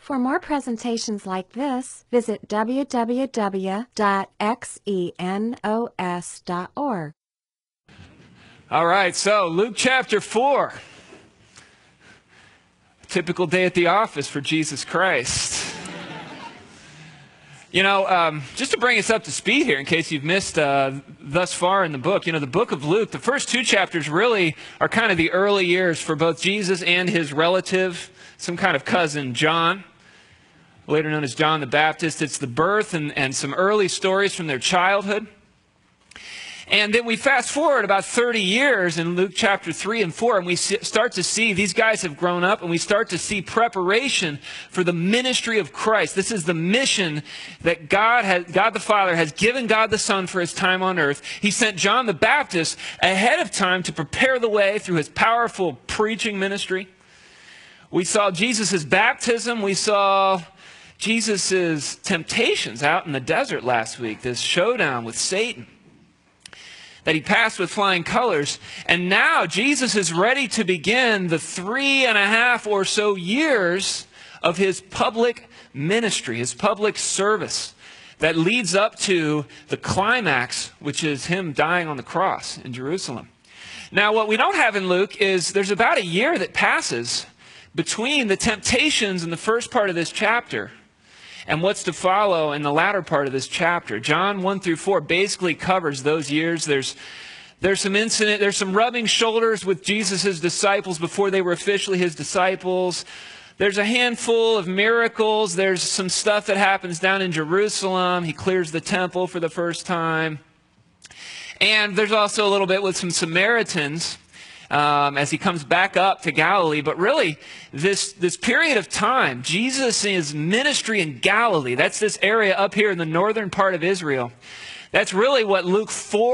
For more presentations like this, visit www.xenos.org. All right, so Luke chapter 4. A typical day at the office for Jesus Christ. You know, just to bring us up to speed here, in case you've missed thus far in the book, the book of Luke, the first two chapters really are kind of the early years for both Jesus and his relative, some kind of cousin, John, later known as John the Baptist. It's the birth and some early stories from their childhood. And then we fast forward about 30 years in Luke chapter 3 and 4, and we start to see these guys have grown up, and we start to see preparation for the ministry of Christ. This is the mission that God the Father has given God the Son for his time on earth. He sent John the Baptist ahead of time to prepare the way through his powerful preaching ministry. We saw Jesus' baptism. We saw Jesus' temptations out in the desert last week, this showdown with Satan that he passed with flying colors. And now Jesus is ready to begin the 3.5 or so years of his public ministry, his public service that leads up to the climax, which is him dying on the cross in Jerusalem. Now, what we don't have in Luke is there's about a year that passes between the temptations in the first part of this chapter and what's to follow in the latter part of this chapter. John 1 through 4 basically covers those years. There's some rubbing shoulders with Jesus' disciples before they were officially his disciples. There's a handful of miracles. There's some stuff that happens down in Jerusalem. He clears the temple for the first time. And there's also a little bit with some Samaritans as he comes back up to Galilee. But really, this period of time, Jesus' ministry in Galilee, that's this area up here in the northern part of Israel. That's really what Luke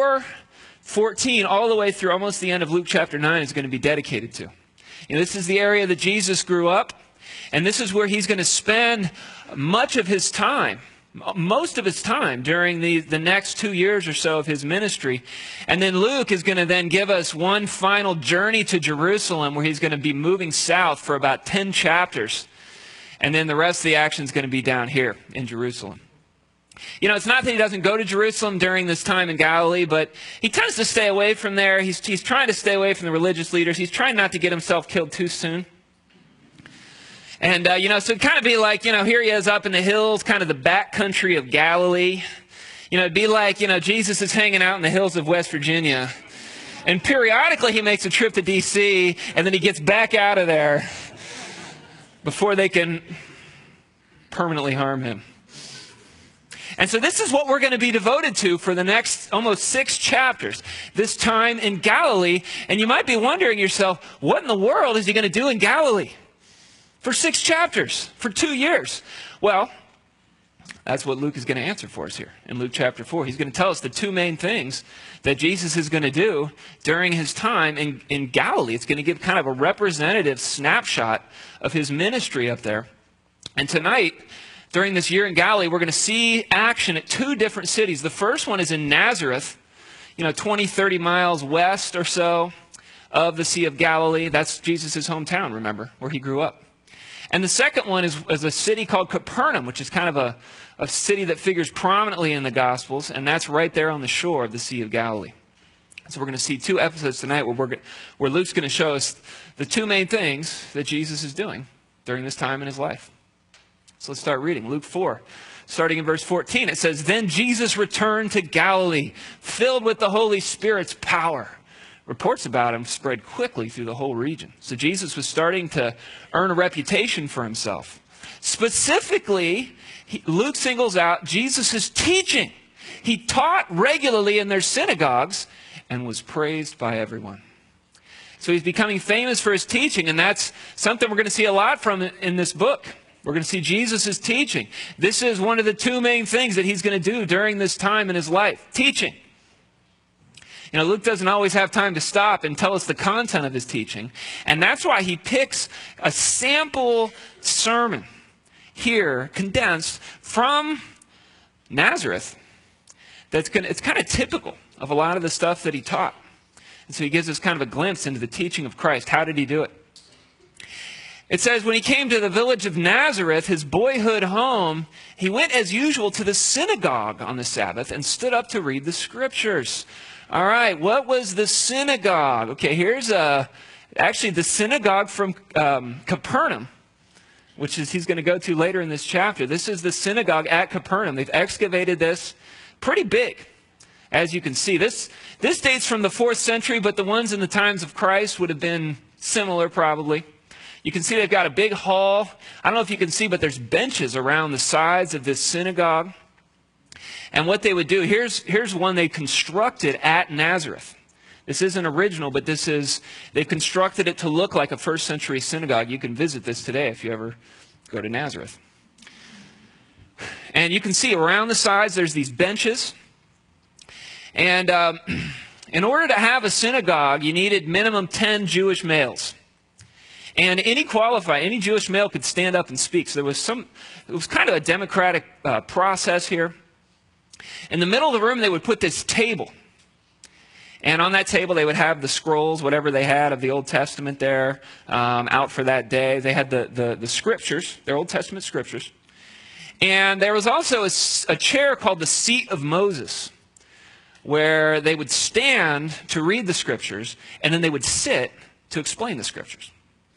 4:14 all the way through almost the end of Luke chapter 9 is going to be dedicated to. This is the area that Jesus grew up, and this is where he's going to spend much of his time, most of his time during the next 2 years or so of his ministry. And then Luke is going to then give us one final journey to Jerusalem where he's going to be moving south for about 10 chapters. And then the rest of the action is going to be down here in Jerusalem. It's not that he doesn't go to Jerusalem during this time in Galilee, but he tends to stay away from there. He's trying to stay away from the religious leaders. He's trying not to get himself killed too soon. And, so it'd kind of be like, here he is up in the hills, kind of the back country of Galilee. It'd be like, Jesus is hanging out in the hills of West Virginia. And periodically he makes a trip to D.C., and then he gets back out of there before they can permanently harm him. And so this is what we're going to be devoted to for the next almost 6 chapters, this time in Galilee. And you might be wondering yourself, what in the world is he going to do in Galilee for 6 chapters, for 2 years? Well, that's what Luke is going to answer for us here in Luke chapter 4. He's going to tell us the 2 main things that Jesus is going to do during his time in Galilee. It's going to give kind of a representative snapshot of his ministry up there. And tonight, during this year in Galilee, we're going to see action at 2 different cities. The first one is in Nazareth, 20, 30 miles west or so of the Sea of Galilee. That's Jesus' hometown, remember, where he grew up. And the second one is a city called Capernaum, which is kind of a city that figures prominently in the Gospels, and that's right there on the shore of the Sea of Galilee. So we're going to see 2 episodes tonight where Luke's going to show us the 2 main things that Jesus is doing during this time in his life. So let's start reading. Luke 4, starting in verse 14. It says, "Then Jesus returned to Galilee, filled with the Holy Spirit's power. Reports about him spread quickly through the whole region." So Jesus was starting to earn a reputation for himself. Specifically, Luke singles out Jesus' teaching. He taught regularly in their synagogues and was praised by everyone. So he's becoming famous for his teaching, and that's something we're going to see a lot from in this book. We're going to see Jesus' teaching. This is one of the 2 main things that he's going to do during this time in his life, teaching. Luke doesn't always have time to stop and tell us the content of his teaching. And that's why he picks a sample sermon here, condensed from Nazareth. It's kind of typical of a lot of the stuff that he taught. And so he gives us kind of a glimpse into the teaching of Christ. How did he do it? It says, when he came to the village of Nazareth, his boyhood home, he went as usual to the synagogue on the Sabbath and stood up to read the scriptures. All right, what was the synagogue? Okay, here's actually the synagogue from Capernaum, which is he's going to go to later in this chapter. This is the synagogue at Capernaum. They've excavated this pretty big, as you can see. This dates from the 4th century, but the ones in the times of Christ would have been similar probably. You can see they've got a big hall. I don't know if you can see, but there's benches around the sides of this synagogue. And what they would do, here's one they constructed at Nazareth. This isn't original, but they've constructed it to look like a 1st century synagogue. You can visit this today if you ever go to Nazareth. And you can see around the sides there's these benches. And in order to have a synagogue, you needed minimum 10 Jewish males. And any Jewish male could stand up and speak. So it was kind of a democratic process here. In the middle of the room, they would put this table. And on that table, they would have the scrolls, whatever they had of the Old Testament there, out for that day. They had the scriptures, their Old Testament scriptures. And there was also a chair called the Seat of Moses, where they would stand to read the scriptures, and then they would sit to explain the scriptures.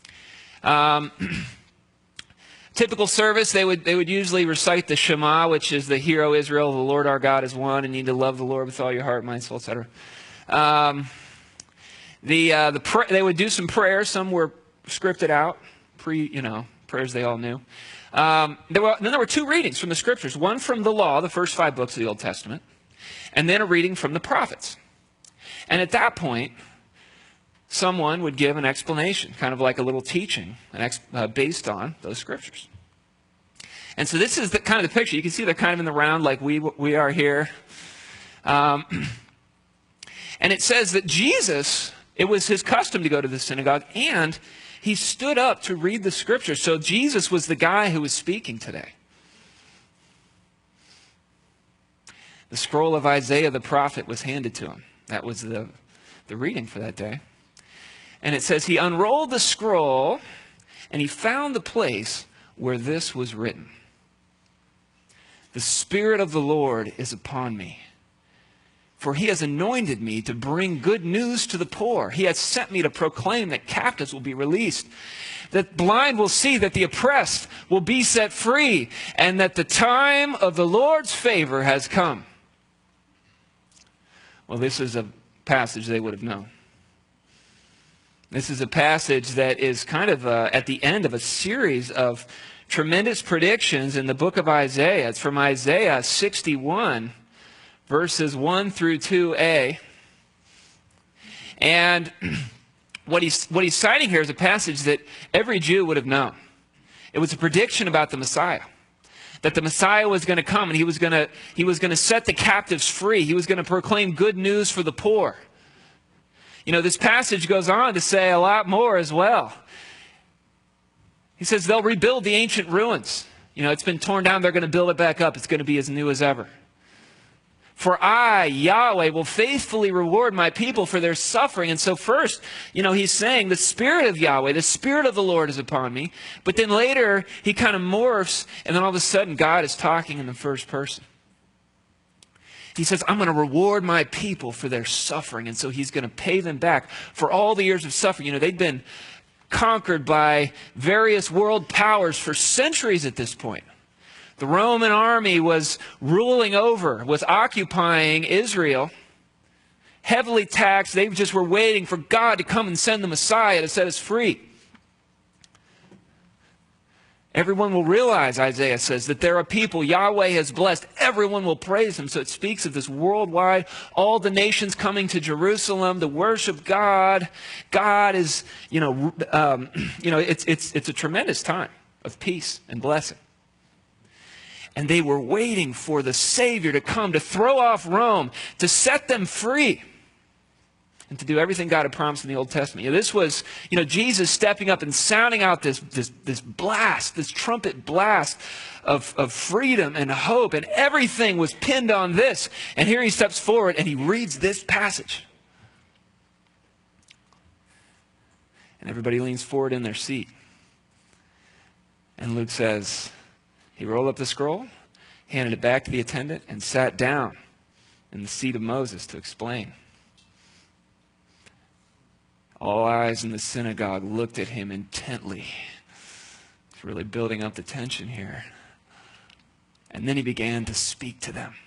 Typical service, they would usually recite the Shema, which is the Hear, O Israel, the Lord our God is one, and you need to love the Lord with all your heart, mind, soul, etc. They would do some prayers. Some were scripted out, prayers they all knew. Then there were 2 readings from the scriptures, one from the law, the first 5 books of the Old Testament, and then a reading from the prophets. And at that point, someone would give an explanation, kind of like a little teaching based on those scriptures. And so this is kind of the picture. You can see they're kind of in the round like we are here. And it says that Jesus, it was his custom to go to the synagogue, and he stood up to read the scriptures. So Jesus was the guy who was speaking today. The scroll of Isaiah the prophet was handed to him. That was the reading for that day. And it says, he unrolled the scroll, and he found the place where this was written. The Spirit of the Lord is upon me, for he has anointed me to bring good news to the poor. He has sent me to proclaim that captives will be released, that blind will see, that the oppressed will be set free, and that the time of the Lord's favor has come. Well, this is a passage they would have known. This is a passage that is kind of at the end of a series of tremendous predictions in the book of Isaiah. It's from Isaiah 61, verses 1 through 2a. And what he's citing here is a passage that every Jew would have known. It was a prediction about the Messiah, that the Messiah was going to come and he was going to set the captives free. He was going to proclaim good news for the poor. This passage goes on to say a lot more as well. He says they'll rebuild the ancient ruins. It's been torn down. They're going to build it back up. It's going to be as new as ever. For I, Yahweh, will faithfully reward my people for their suffering. And so first, he's saying the Spirit of Yahweh, the Spirit of the Lord is upon me. But then later, he kind of morphs, and then all of a sudden, God is talking in the first person. He says, I'm going to reward my people for their suffering. And so he's going to pay them back for all the years of suffering. They'd been conquered by various world powers for centuries at this point. The Roman army was was occupying Israel, heavily taxed. They just were waiting for God to come and send the Messiah to set us free. Everyone will realize, Isaiah says, that there are people Yahweh has blessed. Everyone will praise him. So it speaks of this worldwide, all the nations coming to Jerusalem to worship God. God is, it's a tremendous time of peace and blessing. And they were waiting for the Savior to come, to throw off Rome, to set them free, and to do everything God had promised in the Old Testament. This was, Jesus stepping up and sounding out this blast, this trumpet blast of freedom and hope, and everything was pinned on this. And here he steps forward and he reads this passage. And everybody leans forward in their seat. And Luke says, he rolled up the scroll, handed it back to the attendant, and sat down in the seat of Moses to explain. All eyes in the synagogue looked at him intently. He's really building up the tension here. And then he began to speak to them.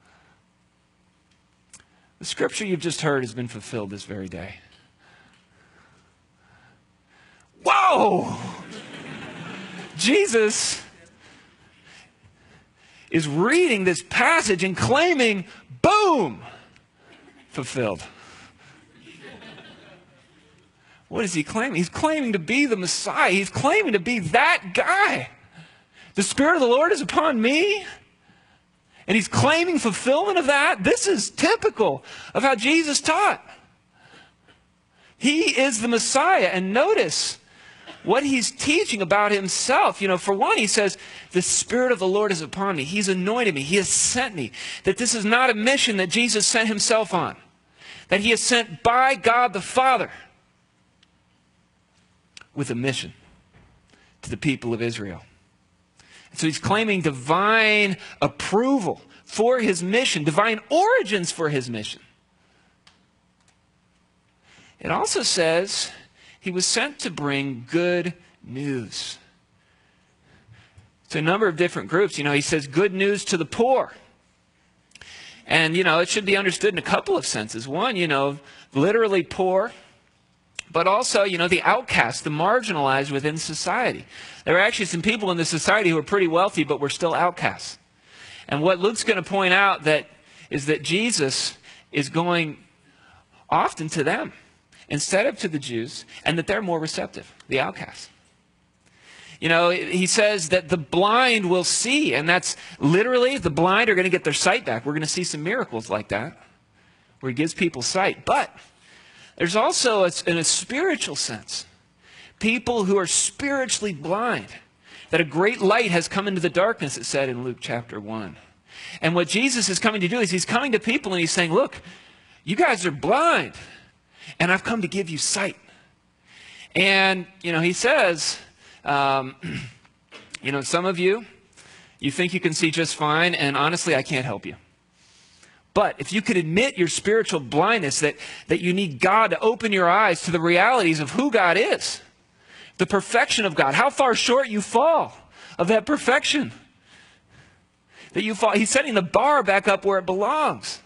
The scripture you've just heard has been fulfilled this very day. Whoa! Jesus is reading this passage and claiming, boom, fulfilled. What is he claiming? He's claiming to be the Messiah. He's claiming to be that guy. The Spirit of the Lord is upon me. And he's claiming fulfillment of that. This is typical of how Jesus taught. He is the Messiah. And notice what he's teaching about himself. You know, for one, he says, the Spirit of the Lord is upon me. He's anointed me. He has sent me. That this is not a mission that Jesus sent himself on. That he is sent by God the Father with a mission to the people of Israel. So he's claiming divine approval for his mission, divine origins for his mission. It also says he was sent to bring good news. To a number of different groups. You know, he says good news to the poor. And, you know, it should be understood in a couple of senses. One, you know, literally poor. But also, you know, the outcast, the marginalized within society. There are actually some people in the society who are pretty wealthy, but were still outcasts. And what Luke's going to point out is that Jesus is going often to them instead of to the Jews, and that they're more receptive, the outcasts. You know, he says that the blind will see, and that's literally the blind are going to get their sight back. We're going to see some miracles like that, where he gives people sight. But there's also, in a spiritual sense, people who are spiritually blind, that a great light has come into the darkness, it said in Luke chapter 1. And what Jesus is coming to do is he's coming to people and he's saying, look, you guys are blind, and I've come to give you sight. And, you know, he says, you know, some of you think you can see just fine, and honestly, I can't help you. But if you could admit your spiritual blindness, that you need God to open your eyes to the realities of who God is, the perfection of God, how far short you fall of that perfection, that you fall. He's setting the bar back up where it belongs.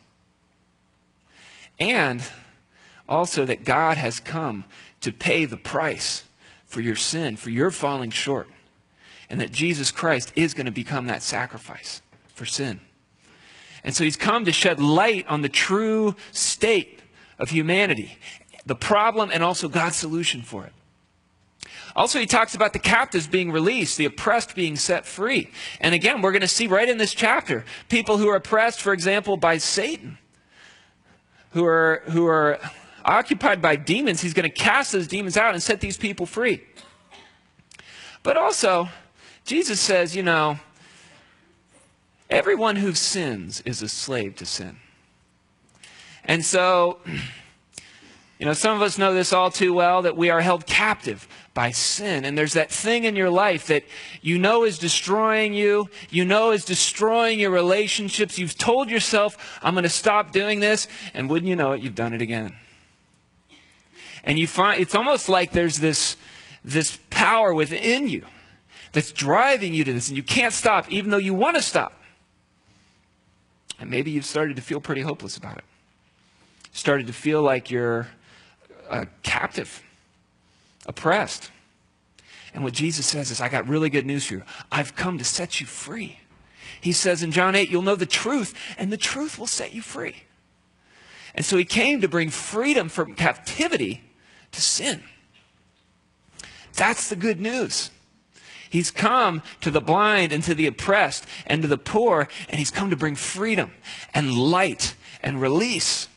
And also that God has come to pay the price for your sin, for your falling short, and that Jesus Christ is going to become that sacrifice for sin. And so he's come to shed light on the true state of humanity, the problem, and also God's solution for it. Also, he talks about the captives being released, the oppressed being set free. And again, we're going to see right in this chapter, people who are oppressed, for example, by Satan, who are occupied by demons. He's going to cast those demons out and set these people free. But also, Jesus says, you know, everyone who sins is a slave to sin. And so, you know, some of us know this all too well, that we are held captive by sin. And there's that thing in your life that you know is destroying you. You know is destroying your relationships. You've told yourself, I'm going to stop doing this. And wouldn't you know it, you've done it again. And you find it's almost like there's this power within you that's driving you to this. And you can't stop even though you want to stop. And maybe you've started to feel pretty hopeless about it. Started to feel like you're captive, oppressed. And what Jesus says is, I got really good news for you. I've come to set you free. He says in John 8, you'll know the truth, and the truth will set you free. And so he came to bring freedom from captivity to sin. That's the good news. He's come to the blind and to the oppressed and to the poor, and he's come to bring freedom and light and release.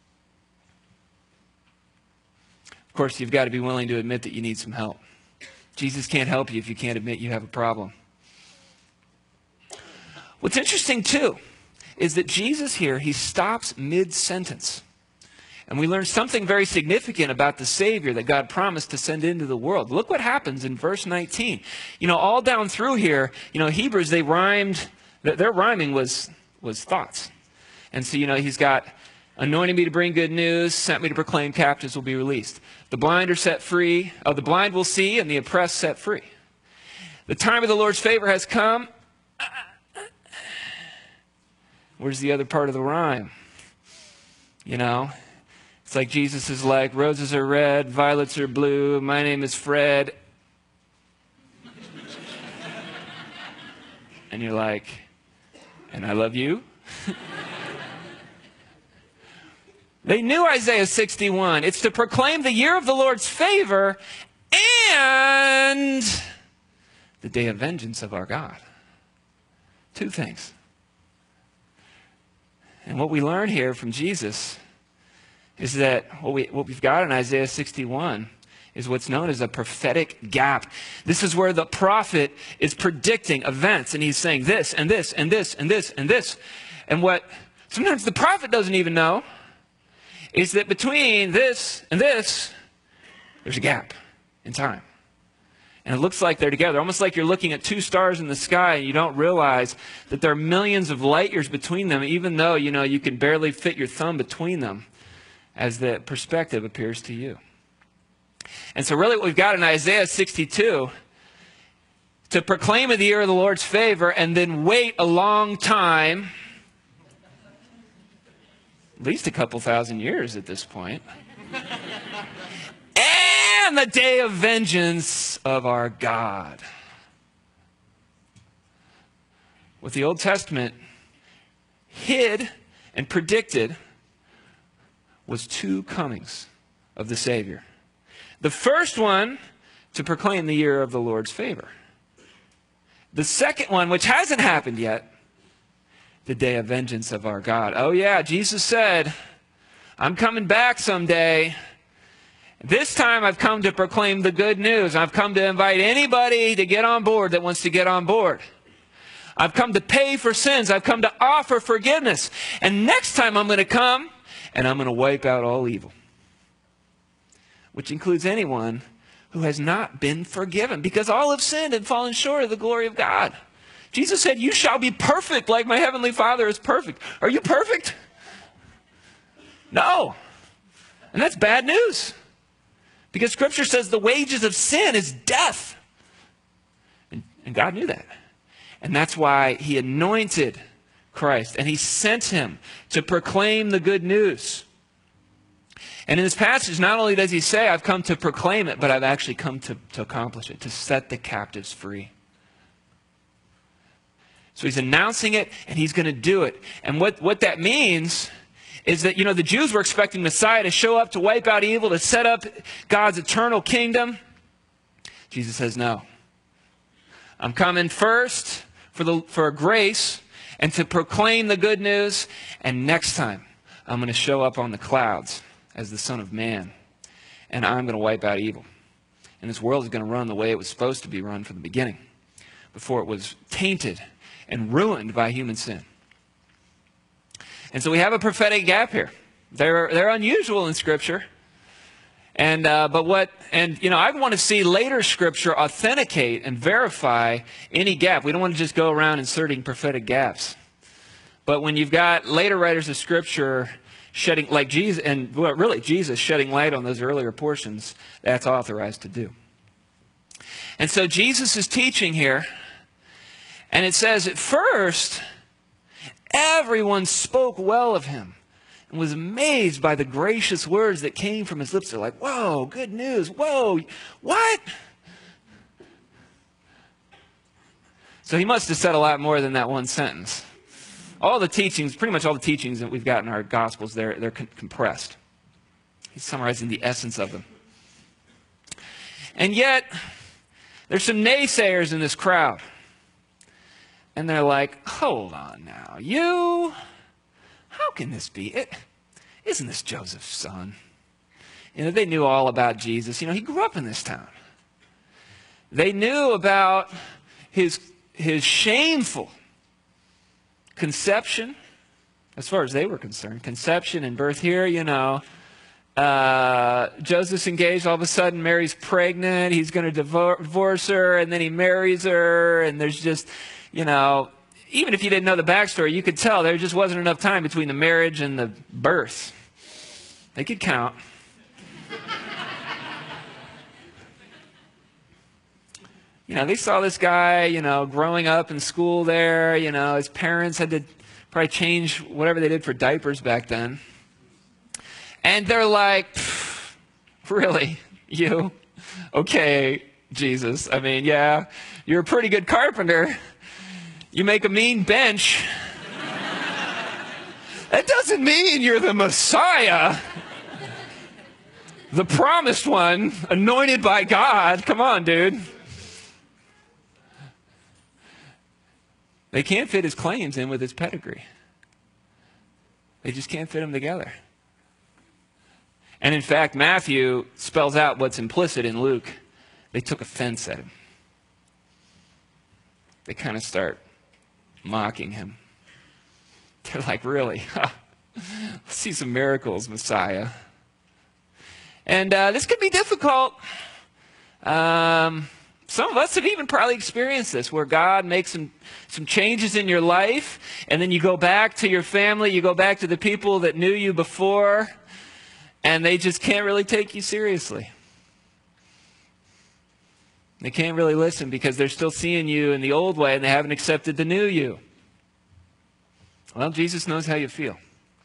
Of course, you've got to be willing to admit that you need some help. Jesus can't help you if you can't admit you have a problem. What's interesting, too, is that Jesus here, he stops mid-sentence. And we learn something very significant about the Savior that God promised to send into the world. Look what happens in verse 19. All down through here, Hebrews, they rhymed, their rhyming was thoughts. And so, he's got anointing me to bring good news, sent me to proclaim captives will be released. The blind are set free, the blind will see, and the oppressed set free. The time of the Lord's favor has come. Where's the other part of the rhyme? It's like Jesus is like, roses are red, violets are blue, my name is Fred. And you're like, and I love you? They knew Isaiah 61. It's to proclaim the year of the Lord's favor and the day of vengeance of our God. Two things. And what we learn here from Jesus is that what we've got in Isaiah 61 is what's known as a prophetic gap. This is where the prophet is predicting events, and he's saying this, and this, and this, and this, and this. And what sometimes the prophet doesn't even know is that between this and this, there's a gap in time. And it looks like they're together, almost like you're looking at two stars in the sky and you don't realize that there are millions of light years between them, even though, you can barely fit your thumb between them as the perspective appears to you. And so really what we've got in Isaiah 62, to proclaim the year of the Lord's favor and then wait a long time, at least a couple thousand years at this point, and the day of vengeance of our God. What the Old Testament hid and predicted was two comings of the Savior. The first one, to proclaim the year of the Lord's favor. The second one, which hasn't happened yet, the day of vengeance of our God. Oh yeah, Jesus said, I'm coming back someday. This time I've come to proclaim the good news. I've come to invite anybody to get on board that wants to get on board. I've come to pay for sins. I've come to offer forgiveness. And next time I'm going to come and I'm going to wipe out all evil, which includes anyone who has not been forgiven, because all have sinned and fallen short of the glory of God. Jesus said, you shall be perfect like my heavenly Father is perfect. Are you perfect? No. And that's bad news. Because Scripture says the wages of sin is death. And God knew that. And that's why he anointed Christ and he sent him to proclaim the good news. And in this passage, not only does he say, I've come to proclaim it, but I've actually come to accomplish it, to set the captives free. So he's announcing it, and he's going to do it. And what that means is that, the Jews were expecting Messiah to show up, to wipe out evil, to set up God's eternal kingdom. Jesus says, no. I'm coming first for grace and to proclaim the good news. And next time, I'm going to show up on the clouds as the Son of Man, and I'm going to wipe out evil. And this world is going to run the way it was supposed to be run from the beginning, before it was tainted and ruined by human sin. And so we have a prophetic gap here. They're unusual in Scripture. I want to see later Scripture authenticate and verify any gap. We don't want to just go around inserting prophetic gaps. But when you've got later writers of Scripture shedding, like Jesus, and really Jesus shedding light on those earlier portions, that's authorized to do. And so Jesus is teaching here, and it says at first, everyone spoke well of him and was amazed by the gracious words that came from his lips. They're like, whoa, good news. Whoa, what? So he must have said a lot more than that one sentence. All the teachings, pretty much all the teachings that we've got in our Gospels, they're compressed. He's summarizing the essence of them. And yet, there's some naysayers in this crowd. And they're like, hold on now. How can this be? Isn't this Joseph's son? They knew all about Jesus. He grew up in this town. They knew about his shameful conception, as far as they were concerned. Conception and birth here, Joseph's engaged. All of a sudden, Mary's pregnant. He's going to divorce her, and then he marries her. And there's just, even if you didn't know the backstory, you could tell there just wasn't enough time between the marriage and the birth. They could count. They saw this guy, growing up in school there. His parents had to probably change whatever they did for diapers back then. And they're like, really? You? Okay, Jesus. I mean, yeah, you're a pretty good carpenter. You make a mean bench. That doesn't mean you're the Messiah. The promised one, anointed by God. Come on, dude. They can't fit his claims in with his pedigree. They just can't fit them together. And in fact, Matthew spells out what's implicit in Luke. They took offense at him. They kind of start mocking him. They're like, really? Let's see some miracles, Messiah. And this could be difficult. Some of us have even probably experienced this, where God makes some changes in your life, and then you go back to your family, you go back to the people that knew you before, and they just can't really take you seriously. They can't really listen because they're still seeing you in the old way, and they haven't accepted the new you. Well, Jesus knows how you feel.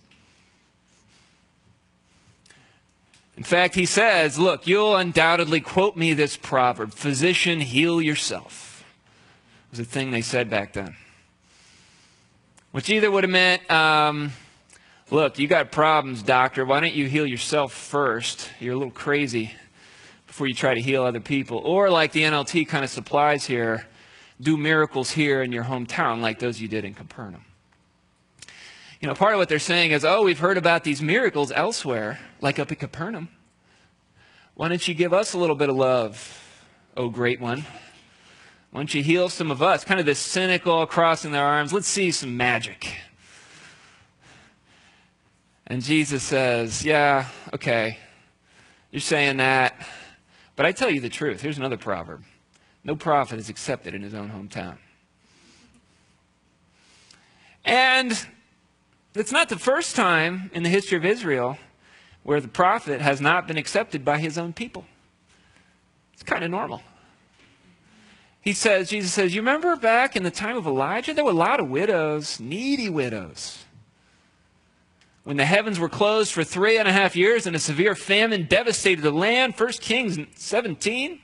In fact, he says, look, you'll undoubtedly quote me this proverb, physician, heal yourself. It was a thing they said back then. Which either would have meant, look, you got problems, doctor. Why don't you heal yourself first? You're a little crazy before you try to heal other people. Or like the NLT kind of supplies here, do miracles here in your hometown like those you did in Capernaum. Part of what they're saying is, we've heard about these miracles elsewhere, like up at Capernaum. Why don't you give us a little bit of love, oh great one? Why don't you heal some of us? Kind of this cynical crossing their arms. Let's see some magic. And Jesus says, yeah, okay, you're saying that, but I tell you the truth. Here's another proverb. No prophet is accepted in his own hometown. And it's not the first time in the history of Israel where the prophet has not been accepted by his own people. It's kind of normal. Jesus says, you remember back in the time of Elijah, there were a lot of widows, needy widows. When the heavens were closed for 3.5 years and a severe famine devastated the land, 1 Kings 17.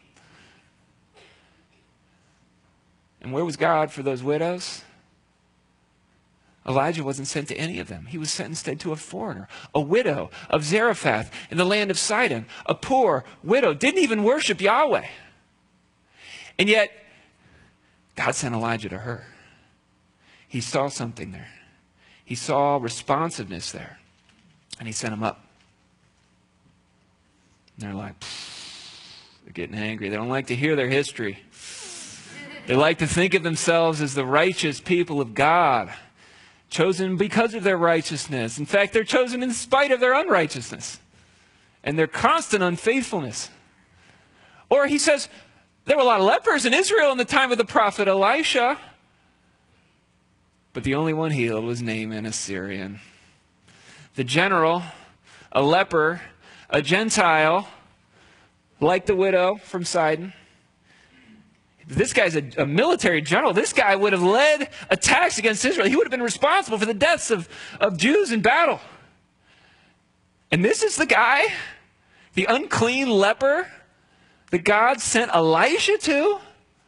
And where was God for those widows? Elijah wasn't sent to any of them. He was sent instead to a foreigner, a widow of Zarephath in the land of Sidon, a poor widow, didn't even worship Yahweh. And yet, God sent Elijah to her. He saw something there. He saw responsiveness there. And he sent him up. And they're like, they're getting angry. They don't like to hear their history. They like to think of themselves as the righteous people of God, chosen because of their righteousness. In fact, they're chosen in spite of their unrighteousness and their constant unfaithfulness. Or he says, there were a lot of lepers in Israel in the time of the prophet Elisha, but the only one healed was Naaman, a Syrian. The general, a leper, a Gentile, like the widow from Sidon. This guy's a military general. This guy would have led attacks against Israel. He would have been responsible for the deaths of Jews in battle. And this is the guy, the unclean leper, that God sent Elisha to?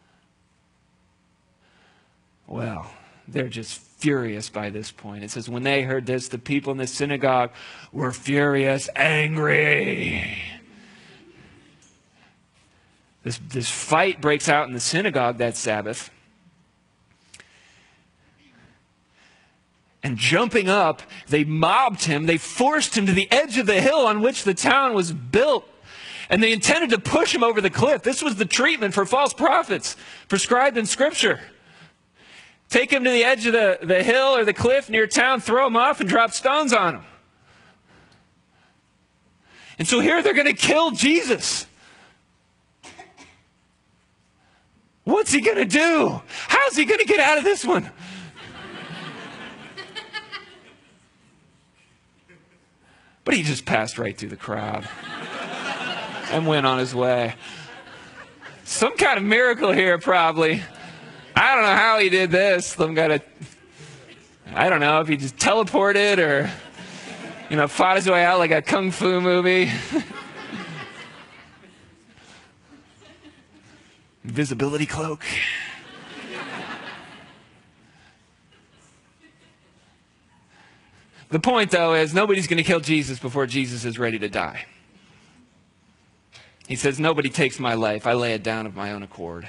Well, they're just furious by this point. It says, when they heard this, the people in the synagogue were furious, angry. This fight breaks out in the synagogue that Sabbath. And jumping up, they mobbed him. They forced him to the edge of the hill on which the town was built. And they intended to push him over the cliff. This was the treatment for false prophets prescribed in Scripture. Take him to the edge of the hill or the cliff near town, throw him off, and drop stones on him. And so here they're going to kill Jesus. What's he going to do? How's he going to get out of this one? But he just passed right through the crowd and went on his way. Some kind of miracle here, probably. I don't know how he did this. Some kind of, I don't know if he just teleported or, fought his way out like a kung fu movie. Invisibility cloak. The point, though, is nobody's going to kill Jesus before Jesus is ready to die. He says, nobody takes my life. I lay it down of my own accord.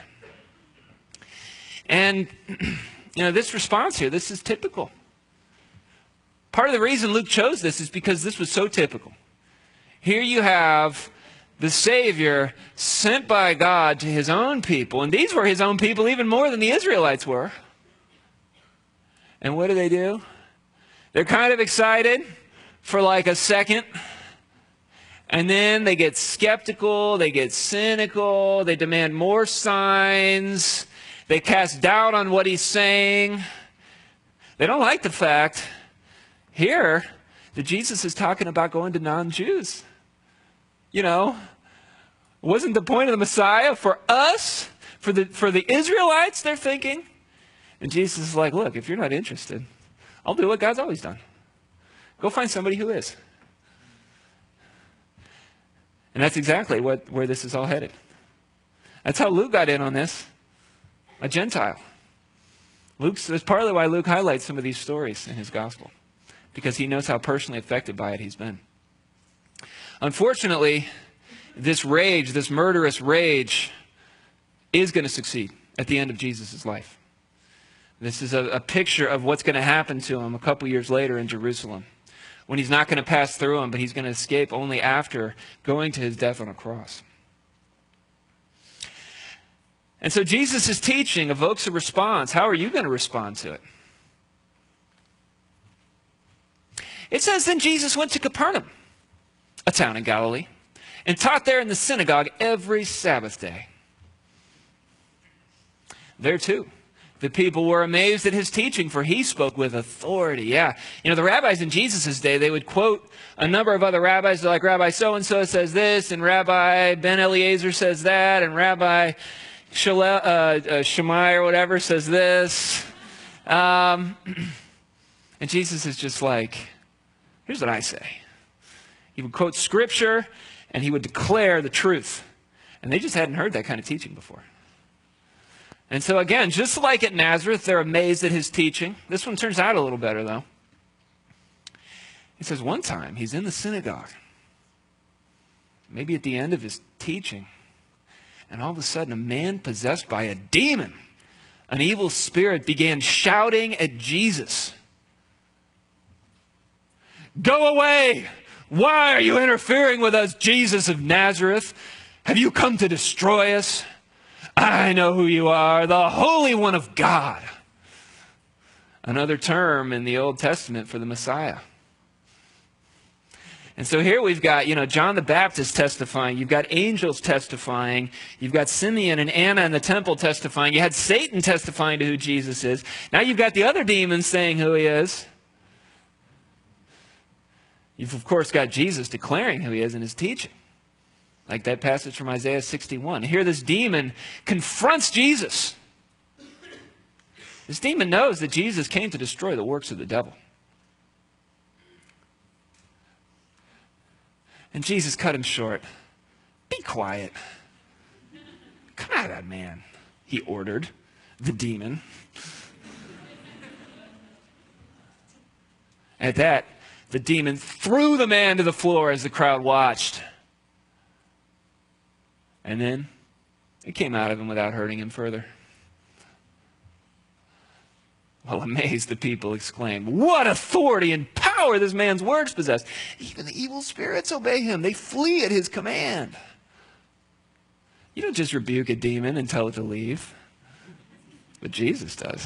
And, this response here, this is typical. Part of the reason Luke chose this is because this was so typical. Here you have the Savior sent by God to his own people. And these were his own people even more than the Israelites were. And what do? They're kind of excited for like a second. And then they get skeptical, they get cynical, they demand more signs, they cast doubt on what he's saying. They don't like the fact here that Jesus is talking about going to non-Jews. Wasn't the point of the Messiah for us, for the Israelites, they're thinking? And Jesus is like, look, if you're not interested, I'll do what God's always done. Go find somebody who is. And that's exactly where this is all headed. That's how Luke got in on this. A Gentile. That's partly why Luke highlights some of these stories in his gospel. Because he knows how personally affected by it he's been. Unfortunately, this murderous rage, is going to succeed at the end of Jesus' life. This is a picture of what's going to happen to him a couple years later in Jerusalem, when he's not going to pass through him, but he's going to escape only after going to his death on a cross. And so Jesus' teaching evokes a response. How are you going to respond to it? It says, then Jesus went to Capernaum, a town in Galilee, and taught there in the synagogue every Sabbath day. There too, the people were amazed at his teaching, for he spoke with authority. Yeah, the rabbis in Jesus' day, they would quote a number of other rabbis. They're like, Rabbi so-and-so says this, and Rabbi Ben Eliezer says that, and Rabbi Shammai or whatever says this. And Jesus is just like, here's what I say. He would quote scripture, and he would declare the truth. And they just hadn't heard that kind of teaching before. And so again, just like at Nazareth, they're amazed at his teaching. This one turns out a little better, though. He says one time he's in the synagogue, maybe at the end of his teaching, and all of a sudden a man possessed by a demon, an evil spirit, began shouting at Jesus. Go away! Why are you interfering with us, Jesus of Nazareth? Have you come to destroy us? I know who you are, the Holy One of God. Another term in the Old Testament for the Messiah. And so here we've got, John the Baptist testifying. You've got angels testifying. You've got Simeon and Anna in the temple testifying. You had Satan testifying to who Jesus is. Now you've got the other demons saying who he is. You've, of course, got Jesus declaring who he is in his teaching. Like that passage from Isaiah 61. Here this demon confronts Jesus. This demon knows that Jesus came to destroy the works of the devil. And Jesus cut him short. Be quiet. Come out of that man, he ordered the demon. At that, the demon threw the man to the floor as the crowd watched. And then it came out of him without hurting him further. Well, amazed, the people exclaimed, what authority and power this man's words possess. Even the evil spirits obey him. They flee at his command. You don't just rebuke a demon and tell it to leave. But Jesus does.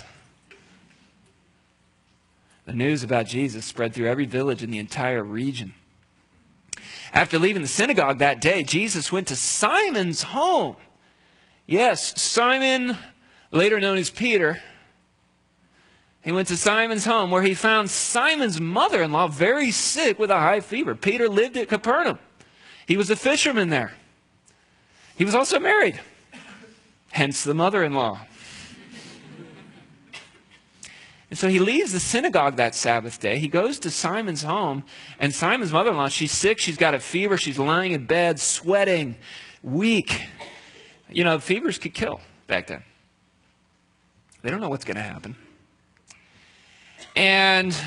The news about Jesus spread through every village in the entire region. After leaving the synagogue that day, Jesus went to Simon's home. Yes, Simon, later known as Peter. He went to Simon's home where he found Simon's mother-in-law very sick with a high fever. Peter lived at Capernaum. He was a fisherman there. He was also married, hence the mother-in-law. And so he leaves the synagogue that Sabbath day. He goes to Simon's home, and Simon's mother-in-law, she's sick, she's got a fever, she's lying in bed, sweating, weak. You know, fevers could kill back then. They don't know what's going to happen. And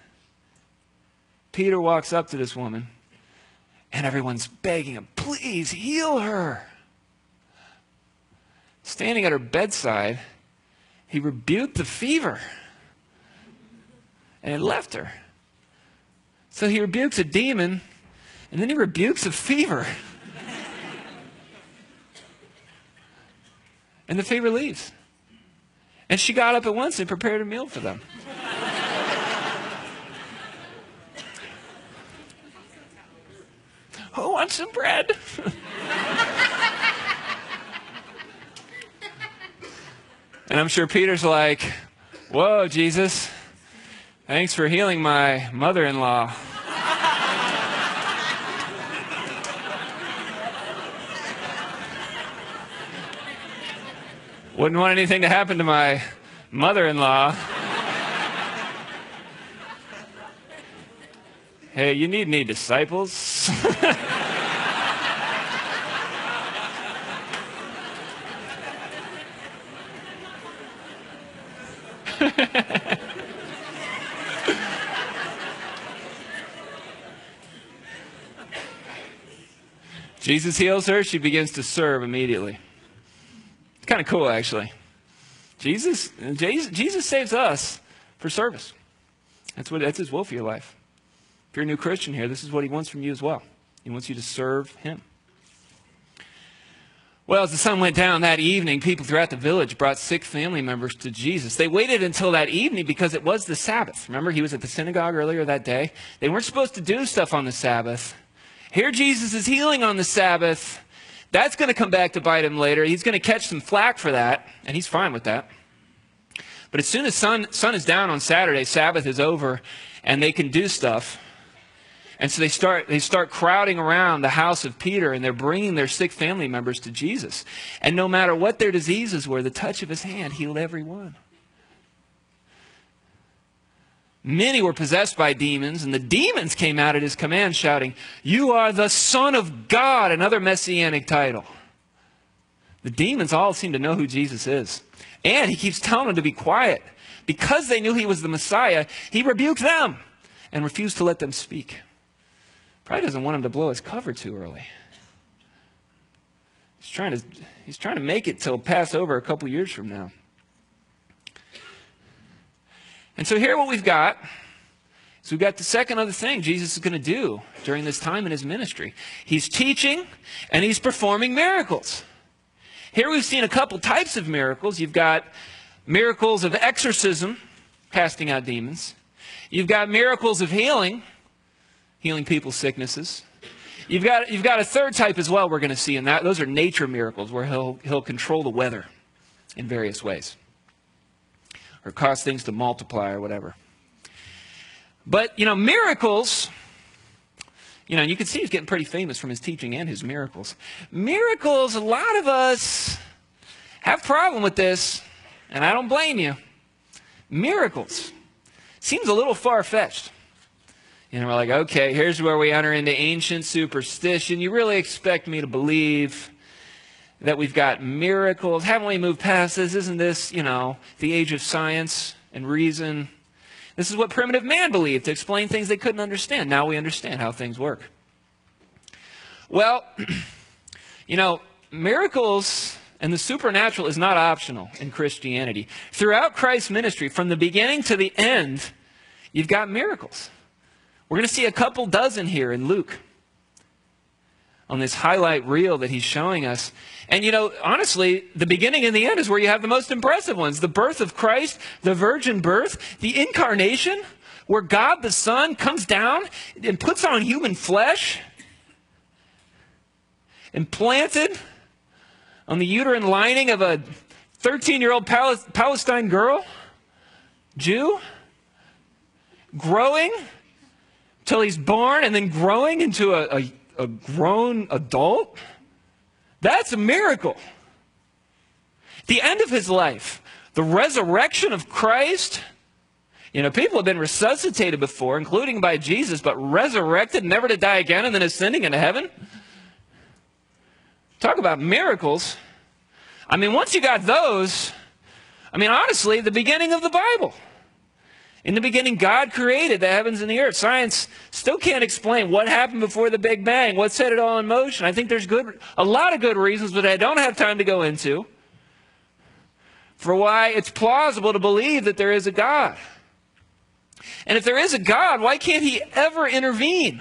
Peter walks up to this woman, and everyone's begging him, please heal her. Standing at her bedside, he rebuked the fever, and it left her. So he rebukes a demon, and then he rebukes a fever. And the fever leaves. And she got up at once and prepared a meal for them. Who wants some bread? And I'm sure Peter's like, whoa, Jesus, thanks for healing my mother-in-law. Wouldn't want anything to happen to my mother-in-law. Hey, you need any disciples? Jesus heals her. She begins to serve immediately. It's kind of cool, actually. Jesus saves us for service. That's his will for your life. If you're a new Christian here, this is what he wants from you as well. He wants you to serve him. Well, as the sun went down that evening, people throughout the village brought sick family members to Jesus. They waited until that evening because it was the Sabbath. Remember, he was at the synagogue earlier that day. They weren't supposed to do stuff on the Sabbath. Here Jesus is healing on the Sabbath. That's going to come back to bite him later. He's going to catch some flack for that, and he's fine with that. But as soon as sun is down on Saturday, Sabbath is over, and they can do stuff. And so they start crowding around the house of Peter, and they're bringing their sick family members to Jesus. And no matter what their diseases were, the touch of his hand healed every one. Many were possessed by demons, and the demons came out at his command, shouting, "You are the Son of God," another messianic title. The demons all seem to know who Jesus is. And he keeps telling them to be quiet. Because they knew he was the Messiah, he rebuked them and refused to let them speak. Probably doesn't want them to blow his cover too early. He's trying to make it till Passover a couple years from now. And so here what we've got is we've got the second other thing Jesus is going to do during this time in his ministry. He's teaching and he's performing miracles. Here we've seen a couple types of miracles. You've got miracles of exorcism, casting out demons. You've got miracles of healing people's sicknesses. You've got a third type as well we're going to see in that. Those are nature miracles where he'll control the weather in various ways. Or cause things to multiply or whatever. But, miracles, you can see he's getting pretty famous from his teaching and his miracles. Miracles, a lot of us have a problem with this, and I don't blame you. Miracles seems a little far-fetched. We're like, okay, here's where we enter into ancient superstition. You really expect me to believe that we've got miracles? Haven't we moved past this? Isn't this, the age of science and reason? This is what primitive man believed to explain things they couldn't understand. Now we understand how things work. Well, miracles and the supernatural is not optional in Christianity. Throughout Christ's ministry, from the beginning to the end, you've got miracles. We're going to see a couple dozen here in Luke on this highlight reel that he's showing us. And honestly, the beginning and the end is where you have the most impressive ones. The birth of Christ, the virgin birth, the incarnation, where God the Son comes down and puts on human flesh. implanted on the uterine lining of a 13-year-old Palestine girl, Jew, growing till he's born and then growing into a grown adult. That's a miracle. The end of his life, the resurrection of Christ. You know, people have been resuscitated before, including by Jesus, but resurrected, never to die again, and then ascending into heaven. Talk about miracles. I mean, once you got those, I mean, honestly, the beginning of the Bible. In the beginning, God created the heavens and the earth. Science still can't explain what happened before the Big Bang, what set it all in motion. I think there's a lot of good reasons, but I don't have time to go into, for why it's plausible to believe that there is a God. And if there is a God, why can't he ever intervene?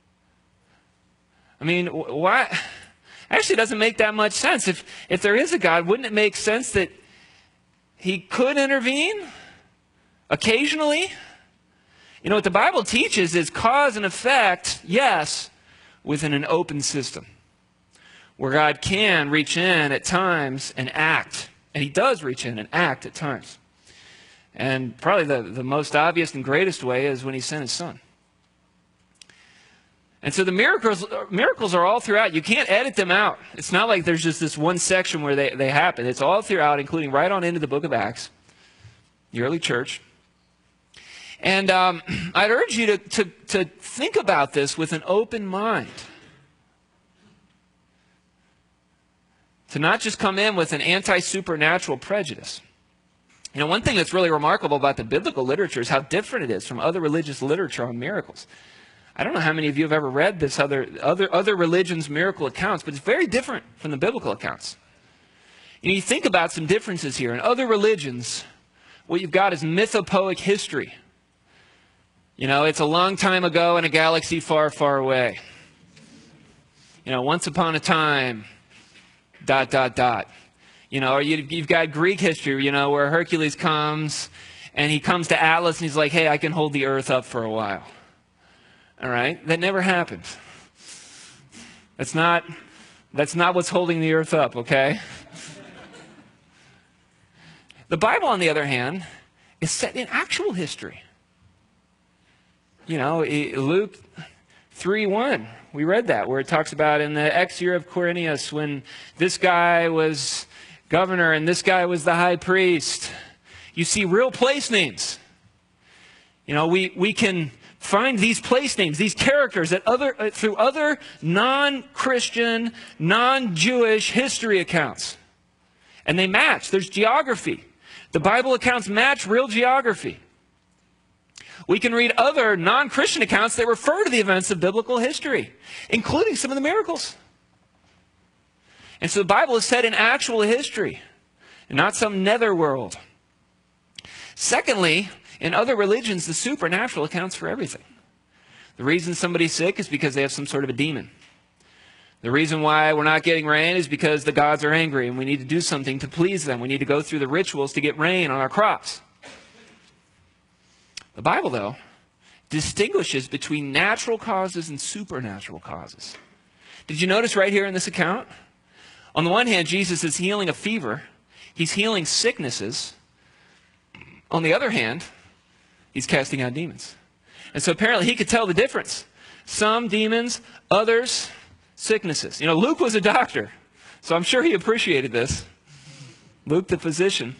I mean, why? Actually, it doesn't make that much sense. If there is a God, wouldn't it make sense that he could intervene occasionally? You know, what the Bible teaches is cause and effect, yes, within an open system, where God can reach in at times and act. And he does reach in and act at times. And probably the most obvious and greatest way is when he sent his son. And so the miracles are all throughout. You can't edit them out. It's not like there's just this one section where they happen. It's all throughout, including right on into the book of Acts, the early church. And I'd urge you to think about this with an open mind. To not just come in with an anti-supernatural prejudice. You know, one thing that's really remarkable about the biblical literature is how different it is from other religious literature on miracles. I don't know how many of you have ever read this other religions' miracle accounts, but it's very different from the biblical accounts. You think about some differences here. In other religions, what you've got is mythopoeic history. You know, it's a long time ago in a galaxy far, far away. You know, once upon a time, ... You know, or you've got Greek history, you know, where Hercules comes and he comes to Atlas and he's like, hey, I can hold the earth up for a while. All right? That never happened. That's not what's holding the earth up, okay? The Bible, on the other hand, is set in actual history. You know, Luke 3:1, we read that, where it talks about in the X year of Quirinius, when this guy was governor and this guy was the high priest. You see real place names. You know, we can find these place names, these characters that through other non-Christian, non-Jewish history accounts. And they match. There's geography. The Bible accounts match real geography. We can read other non-Christian accounts that refer to the events of biblical history, including some of the miracles. And so the Bible is set in actual history, and not some netherworld. Secondly, in other religions, the supernatural accounts for everything. The reason somebody's sick is because they have some sort of a demon. The reason why we're not getting rain is because the gods are angry, and we need to do something to please them. We need to go through the rituals to get rain on our crops. The Bible, though, distinguishes between natural causes and supernatural causes. Did you notice right here in this account? On the one hand, Jesus is healing a fever. He's healing sicknesses. On the other hand, he's casting out demons. And so apparently he could tell the difference. Some demons, others sicknesses. You know, Luke was a doctor, so I'm sure he appreciated this. Luke, the physician.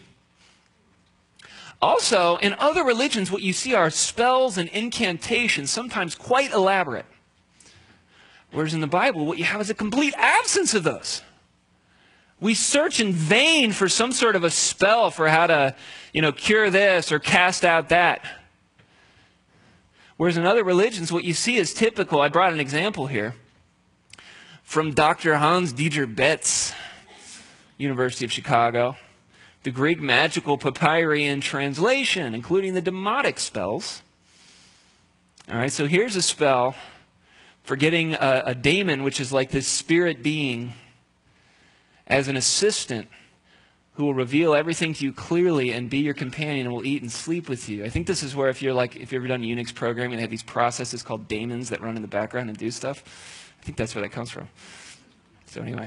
Also, in other religions, what you see are spells and incantations, sometimes quite elaborate. Whereas in the Bible, what you have is a complete absence of those. We search in vain for some sort of a spell for how to, cure this or cast out that. Whereas in other religions, what you see is typical. I brought an example here from Dr. Hans-Dieter Betz, University of Chicago. The Greek magical papyri in translation, including the demotic spells. All right, so here's a spell for getting a daemon, which is like this spirit being, as an assistant who will reveal everything to you clearly and be your companion and will eat and sleep with you. I think this is where if you've ever done Unix programming, they have these processes called daemons that run in the background and do stuff. I think that's where that comes from. So anyway,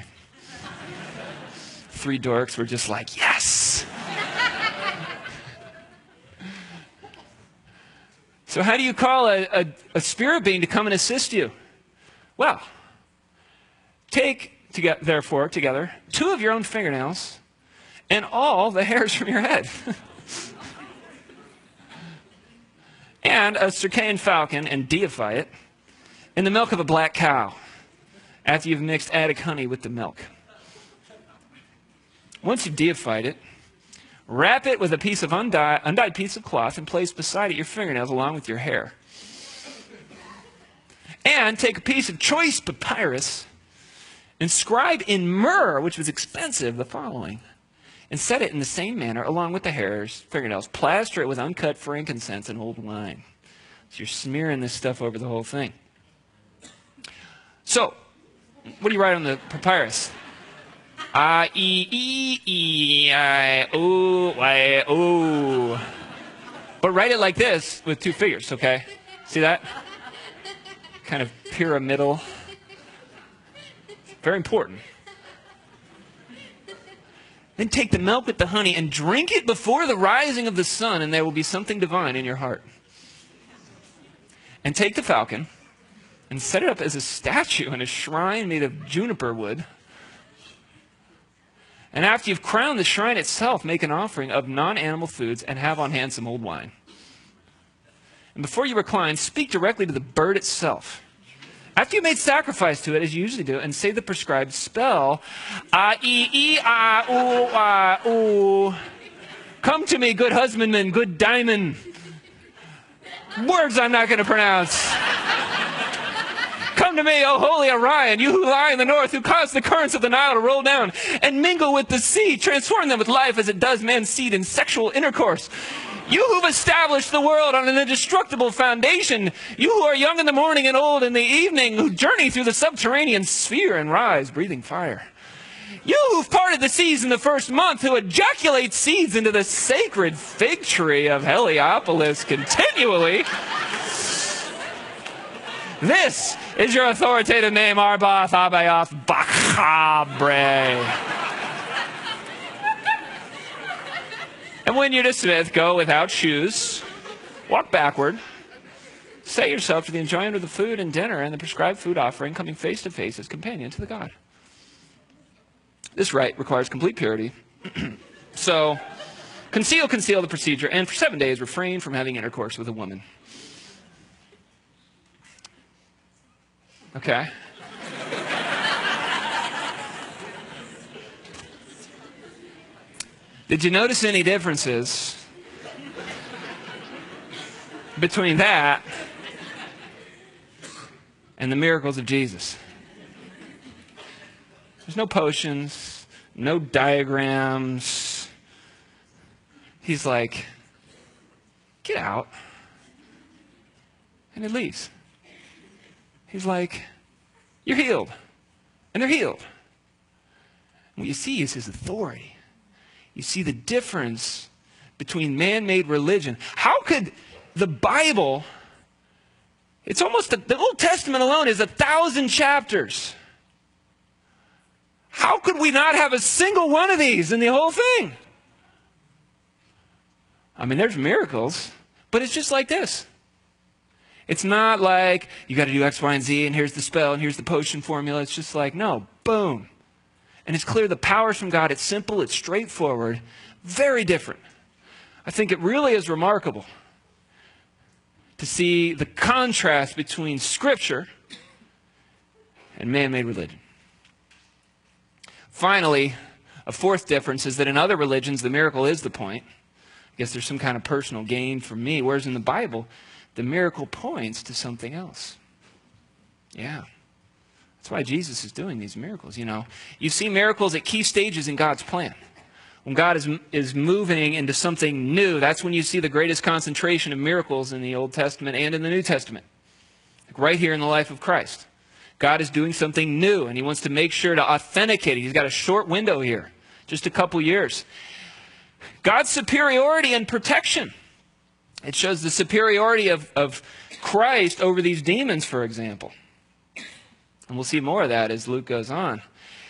3 dorks were just like, yes! So how do you call a spirit being to come and assist you? Well, take, therefore, together 2 of your own fingernails and all the hairs from your head. And a Circaean falcon, and deify it in the milk of a black cow, after you've mixed Attic honey with the milk. Once you've deified it, wrap it with a piece of undyed piece of cloth and place beside it your fingernails along with your hair. And take a piece of choice papyrus, inscribe in myrrh, which was expensive, the following, and set it in the same manner along with the hairs, fingernails. Plaster it with uncut frankincense and old wine. So you're smearing this stuff over the whole thing. So, what do you write on the papyrus? I-E-E-E-I-O-Y-O. But write it like this with 2 fingers, okay? See that? Kind of pyramidal. Very important. Then take the milk with the honey and drink it before the rising of the sun, and there will be something divine in your heart. And take the falcon and set it up as a statue in a shrine made of juniper wood. And after you've crowned the shrine itself, make an offering of non-animal foods and have on hand some old wine. And before you recline, speak directly to the bird itself. After you've made sacrifice to it, as you usually do, and say the prescribed spell, A-E-E-I-O-I-O. Come to me, good husbandman, good diamond. Words I'm not going to pronounce. Come to me, O holy Orion, you who lie in the north, who cause the currents of the Nile to roll down and mingle with the sea, transform them with life as it does man's seed in sexual intercourse. You who've established the world on an indestructible foundation, you who are young in the morning and old in the evening, who journey through the subterranean sphere and rise, breathing fire. You who've parted the seas in the first month, who ejaculate seeds into the sacred fig tree of Heliopolis continually. This is your authoritative name, Arbath Abayoth Bachabre. And when you're dismissed, go without shoes, walk backward, set yourself to the enjoyment of the food and dinner and the prescribed food offering, coming face to face as companion to the God. This rite requires complete purity. So, conceal the procedure, and for 7 days refrain from having intercourse with a woman. Okay? Did you notice any differences between that and the miracles of Jesus? There's no potions, no diagrams. He's like, get out. And it leaves. He's like, you're healed. And they're healed. And what you see is his authority. You see the difference between man-made religion. How could the Bible, it's almost, the Old Testament alone is 1,000 chapters. How could we not have a single one of these in the whole thing? I mean, there's miracles, but it's just like this. It's not like you got to do X, Y, and Z, and here's the spell, and here's the potion formula. It's just like, no, boom. And it's clear the power's from God. It's simple. It's straightforward. Very different. I think it really is remarkable to see the contrast between Scripture and man-made religion. Finally, a fourth difference is that in other religions, the miracle is the point. I guess there's some kind of personal gain for me, whereas in the Bible, the miracle points to something else. Yeah. That's why Jesus is doing these miracles, you know. You see miracles at key stages in God's plan. When God is moving into something new, that's when you see the greatest concentration of miracles in the Old Testament and in the New Testament. Like right here in the life of Christ. God is doing something new, and he wants to make sure to authenticate it. He's got a short window here, just a couple years. God's superiority and protection. It shows the superiority of Christ over these demons, for example. And we'll see more of that as Luke goes on.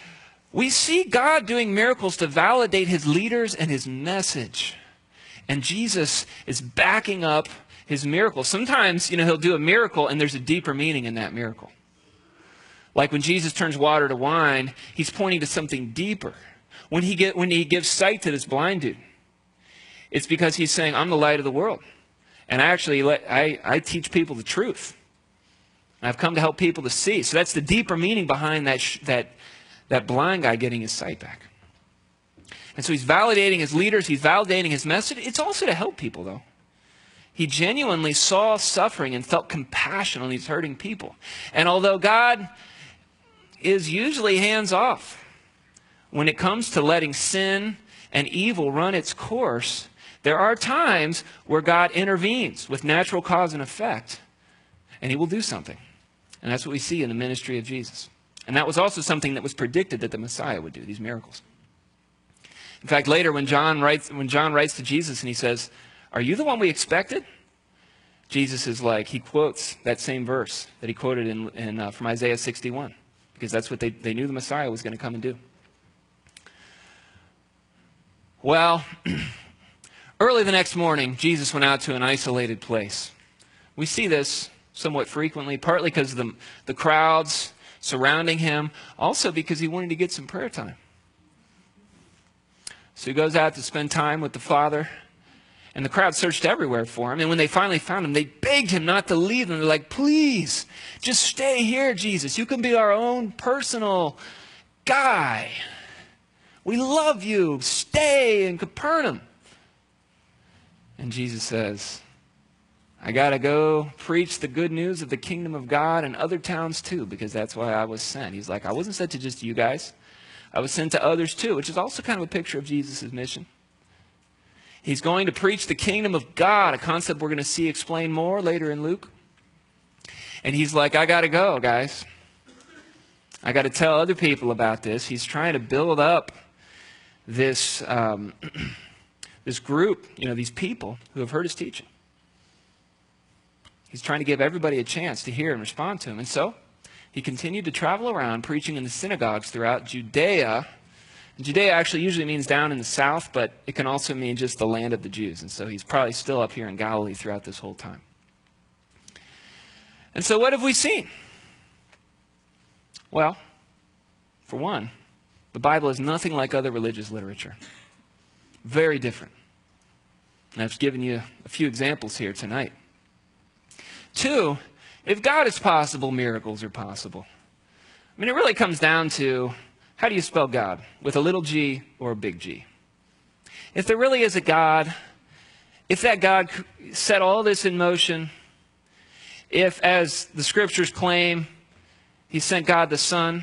We see God doing miracles to validate his leaders and his message. And Jesus is backing up his miracles. Sometimes, he'll do a miracle and there's a deeper meaning in that miracle. Like when Jesus turns water to wine, he's pointing to something deeper. When he gives sight to this blind dude, it's because he's saying, I'm the light of the world. And I teach people the truth. I've come to help people to see. So that's the deeper meaning behind that blind guy getting his sight back. And so he's validating his leaders. He's validating his message. It's also to help people, though. He genuinely saw suffering and felt compassion on these hurting people. And although God is usually hands-off when it comes to letting sin and evil run its course, there are times where God intervenes with natural cause and effect, and he will do something. And that's what we see in the ministry of Jesus. And that was also something that was predicted that the Messiah would do, these miracles. In fact, later when John writes to Jesus and he says, are you the one we expected? Jesus is like, he quotes that same verse that he quoted from Isaiah 61, because that's what they knew the Messiah was going to come and do. Well, early the next morning, Jesus went out to an isolated place. We see this somewhat frequently, partly because of the crowds surrounding him, also because he wanted to get some prayer time. So he goes out to spend time with the Father, and the crowd searched everywhere for him. And when they finally found him, they begged him not to leave them. They're like, please, just stay here, Jesus. You can be our own personal guy. We love you. Stay in Capernaum. And Jesus says, I got to go preach the good news of the kingdom of God in other towns too, because that's why I was sent. He's like, I wasn't sent to just you guys. I was sent to others too, which is also kind of a picture of Jesus' mission. He's going to preach the kingdom of God, a concept we're going to see explained more later in Luke. And he's like, I got to go, guys. I got to tell other people about this. He's trying to build up this, this group, these people who have heard his teaching. He's trying to give everybody a chance to hear and respond to him. And so he continued to travel around preaching in the synagogues throughout Judea. And Judea actually usually means down in the south, but it can also mean just the land of the Jews. And so he's probably still up here in Galilee throughout this whole time. And so what have we seen? Well, for one, the Bible is nothing like other religious literature. Very different. And I've given you a few examples here tonight. Two, if God is possible, miracles are possible. I mean, it really comes down to, how do you spell God? With a little g or a big G? If there really is a God, if that God set all this in motion, if, as the scriptures claim, he sent God the Son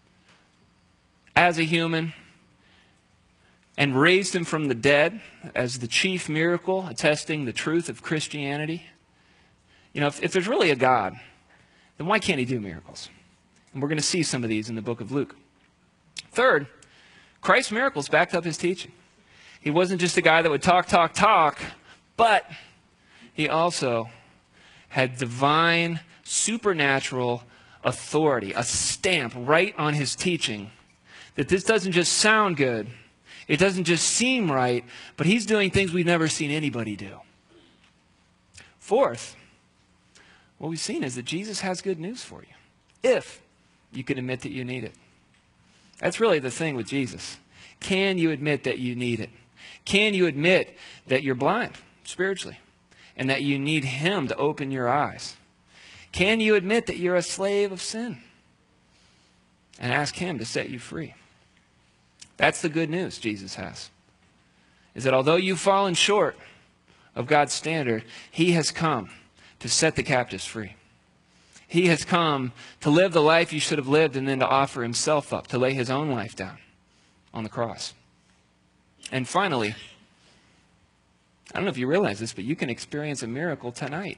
as a human and raised him from the dead as the chief miracle attesting the truth of Christianity, if there's really a God, then why can't he do miracles? And we're going to see some of these in the book of Luke. Third, Christ's miracles backed up his teaching. He wasn't just a guy that would talk, but he also had divine, supernatural authority, a stamp right on his teaching, that this doesn't just sound good, it doesn't just seem right, but he's doing things we've never seen anybody do. Fourth, what we've seen is that Jesus has good news for you, if you can admit that you need it. That's really the thing with Jesus. Can you admit that you need it? Can you admit that you're blind spiritually and that you need him to open your eyes? Can you admit that you're a slave of sin and ask him to set you free? That's the good news Jesus has, is that although you've fallen short of God's standard, he has come to set the captives free. He has come to live the life you should have lived and then to offer himself up, to lay his own life down on the cross. And finally, I don't know if you realize this, but you can experience a miracle tonight.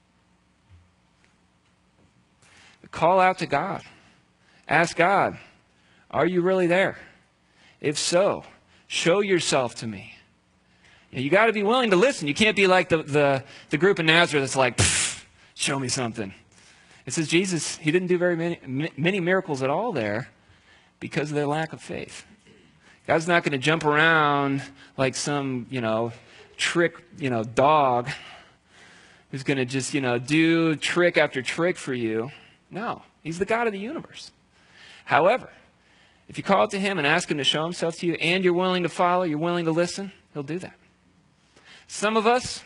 Call out to God. Ask God, are you really there? If so, show yourself to me. You got to be willing to listen. You can't be like the group in Nazareth that's like, show me something. It says Jesus, he didn't do very many miracles at all there. because of their lack of faith. God's not going to jump around like some, trick, dog who's going to just, do trick after trick for you. No, he's the God of the universe. However, if you call to him and ask him to show himself to you and you're willing to follow, you're willing to listen, he'll do that. Some of us,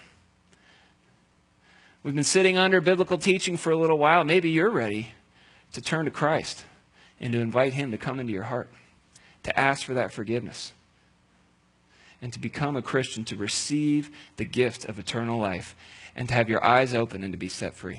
we've been sitting under biblical teaching for a little while. Maybe you're ready to turn to Christ and to invite him to come into your heart, to ask for that forgiveness, and to become a Christian, to receive the gift of eternal life, and to have your eyes open and to be set free.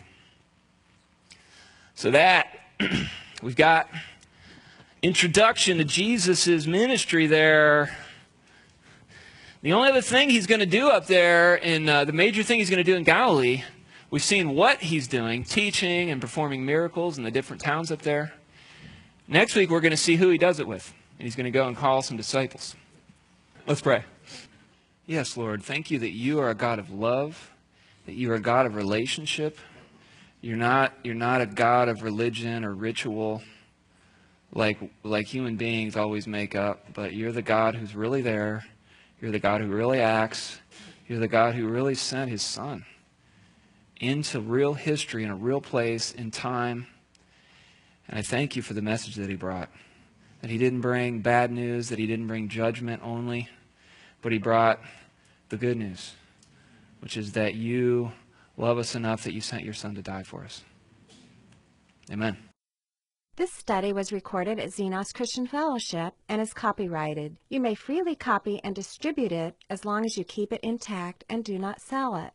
So that, we've got introduction to Jesus' ministry there. The only other thing he's going to do up there, the major thing he's going to do in Galilee, we've seen what he's doing, teaching and performing miracles in the different towns up there. Next week, we're going to see who he does it with. And he's going to go and call some disciples. Let's pray. Yes, Lord, thank you that you are a God of love, that you are a God of relationship. You're not a God of religion or ritual like human beings always make up, but you're the God who's really there. You're the God who really acts. You're the God who really sent his Son into real history in a real place in time. And I thank you for the message that he brought. That he didn't bring bad news, that he didn't bring judgment only, but he brought the good news, which is that you love us enough that you sent your Son to die for us. Amen. This study was recorded at Xenos Christian Fellowship and is copyrighted. You may freely copy and distribute it as long as you keep it intact and do not sell it.